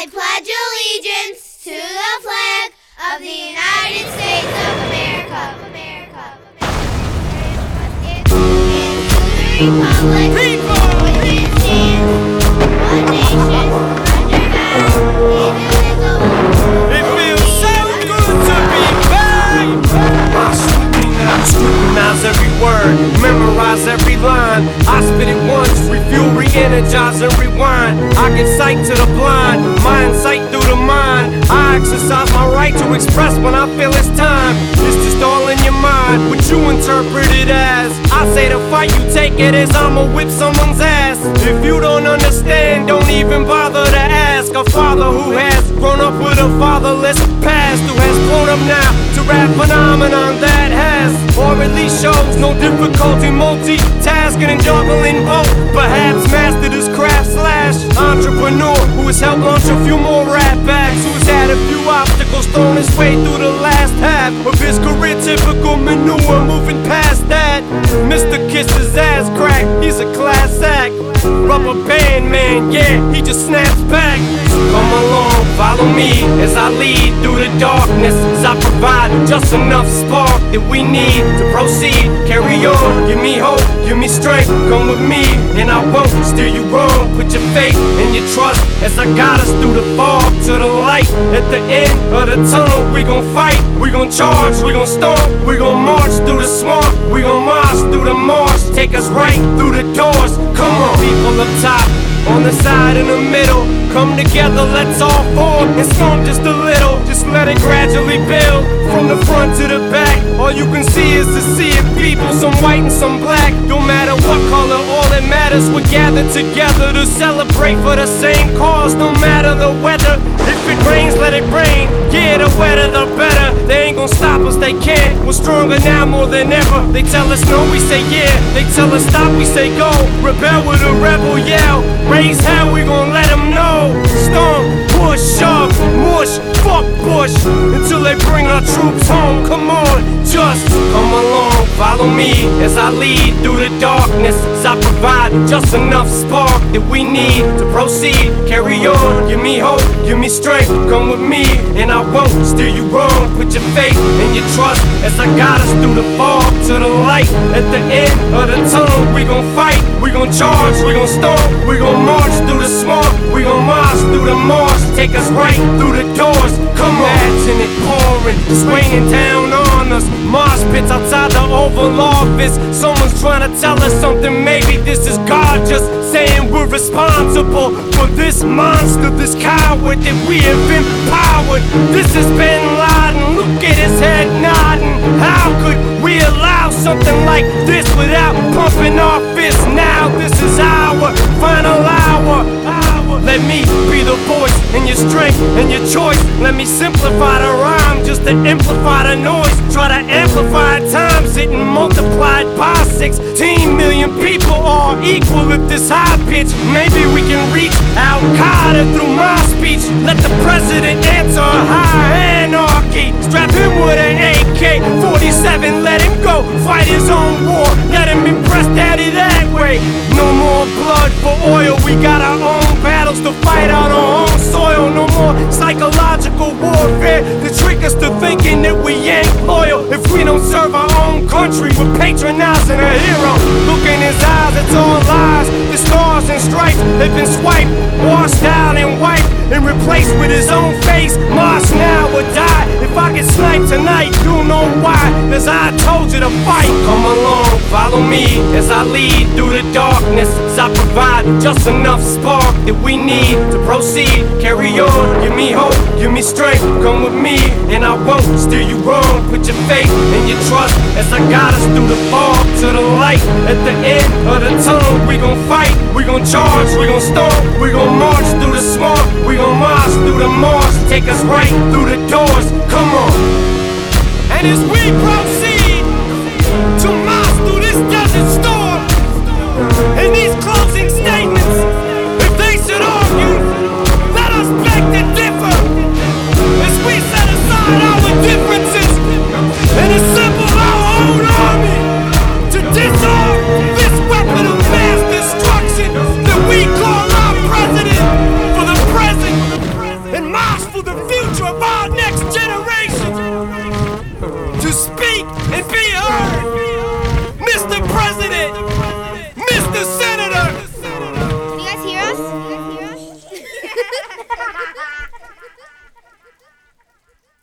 I pledge allegiance to the flag of the United States of America, and to the republic which it stands, one nation, under God, indivisible. It feels so good to be back. Scrutinize every word, memorize every line. I spit it once, refuel, re-energize and rewind. I give sight to the blind, mind sight through the mind. I exercise my right to express when I feel it's time. It's just all in your mind, what you interpret it as. I say the fight, you take it as I'ma whip someone's ass. If you don't understand, don't even bother to ask. A father who has grown up with a fatherless past, who has grown up now to rap phenomenon that has, or at least shows no difficulty multitasking and juggling both. Perhaps mastered his craft slash entrepreneur who has helped launch a few more rap acts, who's had a few obstacles thrown his way through the last half of his career. Typical manure, moving past that. Mr. Kiss his ass crack, he's a class act. Rubber band man, yeah, he just snaps back. So come along, follow me as I lead through the darkness, as I provide just enough spark that we need to proceed. Carry on, give me hope, give me strength. Come with me and I won't steer you wrong. Put your faith and your trust as I guide us through the fog to the light. At the end of the tunnel, we gon' fight, we gon' charge, we gon' storm, we gon' march through the swamp, we gon' march through the marsh. Take us right through the doors. Come on, people up top, on the side, in the middle, come together, let's all form and storm just a little. Just let it gradually build from the front to the back. All you can see is the sea of people, some white and some black. Don't matter what color, all that matters, we're gathered together to celebrate for the same cause. No matter the weather, if it rains, let it rain. Yeah, the wetter the better. They ain't gon' stop us, they can't. We're stronger now more than ever. They tell us no, we say yeah. They tell us stop, we say go. Rebel with a rebel yell. Raise hell, we gon' let them know. Storm, push, shove, mush, fuck Bush, until they bring our troops home. Come on, just come along, follow me as I lead through the darkness, as I provide just enough spark that we need to proceed. Carry on, give me hope, give me strength. Come with me and I won't steer you wrong. Put your faith and your trust as I guide us through the fog to the light. At the end of the tunnel, we gon' fight, we gon' charge, we gon' storm, we gon' march through the swamp, we gon' march through the marsh. Take us right through the doors. Come on, imagine it pouring, it's raining down on us. Mosh pits outside the Oval Office. Someone's trying to tell us something. Maybe this is God just saying we're responsible for this monster, this coward that we have empowered. This is Bin Laden, look at his head nodding. How could we allow something like this without pumping our fists? Now this is our final hour. Let me be the voice and your strength and your choice. Let me simplify the rhyme just to amplify the noise. Try to amplify times it and multiplied by 16 million people are equal at this high pitch. Maybe we can reach Al-Qaeda through my speech. Let the president answer high anarchy. Strap him with an AK-47, let him go fight his own war. Let him impress daddy that way. No more blood for oil, we got our own battles to fight on our own soil. No more psychological warfare to trick us to thinking that we ain't loyal. If we don't serve our own country, we're patronizing a hero. Look in his eyes, it's all lies. The stars and stripes, they've been swiped, washed out and wiped, and replaced with his own face. March now or die. If I get sniped tonight, you'll know why, cause I told you to fight. Come along, follow me as I lead through the darkness, as I provide just enough spark that we need to proceed. Carry on, give me hope, give me strength. Come with me and I won't steer you wrong. Put your faith and your trust as I guide us through the fog to the light. At the end of the tunnel, we gon' fight, we gon' charge, we gon' storm, we gon' march through the swamp, we gon' march through the marsh. Take us right through the doors. Come on. And as we proceed to march through this desert storm, in these closing statements, if they should argue, let us beg to differ, as we set aside our differences and assemble our own army to disarm this weapon of mass destruction that we call our president for the present